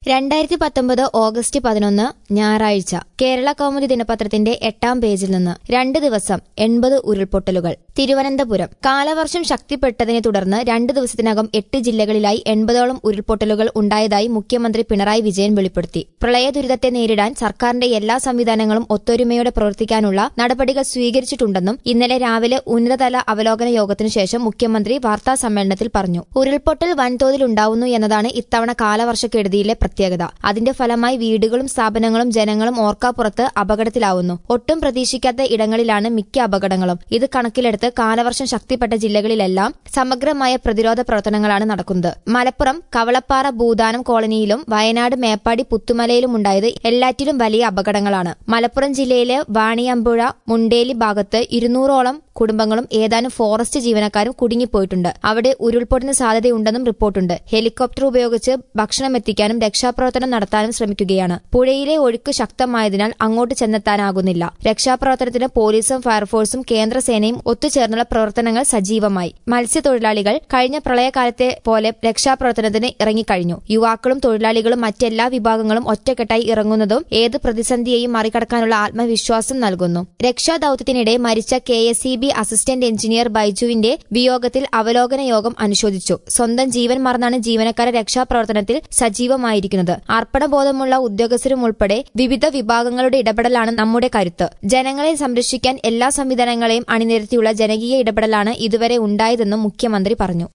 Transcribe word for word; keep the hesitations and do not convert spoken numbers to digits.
രണ്ടായിരത്തി പത്തൊമ്പത് ഓഗസ്റ്റ് പതിനൊന്ന് ഞായറാഴ്ച കേരള കൗമുദി ദിനപത്രത്തിന്റെ എട്ടാം പേജിൽ നിന്ന് രണ്ട് ദിവസം എൺപത് ഉരുൾപൊട്ടലുകൾ. തിരുവനന്തപുരം കാലവർഷം ശക്തിപ്പെട്ടതിനെ തുടർന്ന് രണ്ട് ദിവസത്തിനകം എട്ട് ജില്ലകളിലായി എൺപതോളം ഉരുൾപൊട്ടലുകൾ ഉണ്ടായതായി മുഖ്യമന്ത്രി പിണറായി വിജയൻ വെളിപ്പെടുത്തി. പ്രളയ ദുരിതത്തെ നേരിടാൻ സർക്കാരിന്റെ എല്ലാ സംവിധാനങ്ങളും ഒത്തൊരുമയോടെ പ്രവർത്തിക്കാനുള്ള നടപടികൾ സ്വീകരിച്ചിട്ടുണ്ടെന്നും ഇന്നലെ രാവിലെ ഉന്നതതല അവലോകന യോഗത്തിനു ശേഷം മുഖ്യമന്ത്രി വാർത്താ സമ്മേളനത്തിൽ പറഞ്ഞു. ഉരുൾപൊട്ടൽ വൻതോതിൽ ഉണ്ടാവുന്നു എന്നതാണ് ഇത്തവണ കാലവർഷക്കെടുതിയിലെ പ്രത്യേകത. അതിന്റെ ഫലമായി വീടുകളും സ്ഥാപനങ്ങളും ജനങ്ങളും ഓർക്കാപ്പുറത്ത് അപകടത്തിലാവുന്നു. ഒട്ടും പ്രതീക്ഷിക്കാത്ത ഇടങ്ങളിലാണ് മിക്ക അപകടങ്ങളും. ഇത് കണക്കിലെടുത്ത് കാലവർഷം ശക്തിപ്പെട്ട ജില്ലകളിലെല്ലാം സമഗ്രമായ പ്രതിരോധ പ്രവർത്തനങ്ങളാണ് നടക്കുന്നത്. മലപ്പുറം കവളപ്പാറ ഭൂദാനം കോളനിയിലും വയനാട് മേപ്പാടി പുത്തുമലയിലും ഉണ്ടായത് എല്ലാറ്റിലും വലിയ അപകടങ്ങളാണ്. മലപ്പുറം ജില്ലയിലെ വാണിയമ്പുഴ മുണ്ടേലി ഭാഗത്ത് ഇരുന്നൂറോളം കുടുംബങ്ങളും ഏതാനും ഫോറസ്റ്റ് ജീവനക്കാരും കുടുങ്ങിപ്പോയിട്ടുണ്ട്. അവിടെ ഉരുൾപൊട്ടുന്ന സാധ്യതയുണ്ടെന്നും റിപ്പോർട്ടുണ്ട്. ഹെലികോപ്റ്റർ ഉപയോഗിച്ച് ഭക്ഷണം എത്തിക്കാനും രക്ഷാപ്രവർത്തനം നടത്താനും ശ്രമിക്കുകയാണ്. പുഴയിലെ ഒഴുക്ക് ശക്തമായതിനാൽ അങ്ങോട്ട് ചെന്നെത്താനാകുന്നില്ല. രക്ഷാപ്രവർത്തനത്തിന് പോലീസും ഫയർഫോഴ്സും കേന്ദ്രസേനയും ഒത്തുചേർന്നുള്ള പ്രവർത്തനങ്ങൾ സജീവമായി. മത്സ്യത്തൊഴിലാളികൾ കഴിഞ്ഞ പ്രളയകാലത്തെ പോലെ രക്ഷാപ്രവർത്തനത്തിന് ഇറങ്ങിക്കഴിഞ്ഞു. യുവാക്കളും തൊഴിലാളികളും മറ്റെല്ലാ വിഭാഗങ്ങളും ഒറ്റക്കെട്ടായി ഇറങ്ങുന്നതും ഏത് പ്രതിസന്ധിയെയും മറികടക്കാനുള്ള ആത്മവിശ്വാസം നൽകുന്നു. രക്ഷാദൌത്യത്തിനിടെ മരിച്ച K S E B assistant engineer ബൈജുവിന്റെ വിയോഗത്തിൽ അവലോകന യോഗം അനുശോചിച്ചു. സ്വന്തം ജീവൻ മറന്നാണ് ജീവനക്കാരെ രക്ഷാപ്രവർത്തനത്തിൽ സജീവമായിരിക്കുന്നത്. അർപ്പണബോധമുള്ള ഉദ്യോഗസ്ഥരും ഉൾപ്പെടെ വിവിധ വിഭാഗങ്ങളുടെ ഇടപെടലാണ് നമ്മുടെ കരുത്ത്. ജനങ്ങളെ സംരക്ഷിക്കാൻ എല്ലാ സംവിധാനങ്ങളെയും അണിനിരത്തിയുള്ള ജനകീയ ഇടപെടലാണ് ഇതുവരെ ഉണ്ടായതെന്നും മുഖ്യമന്ത്രി പറഞ്ഞു.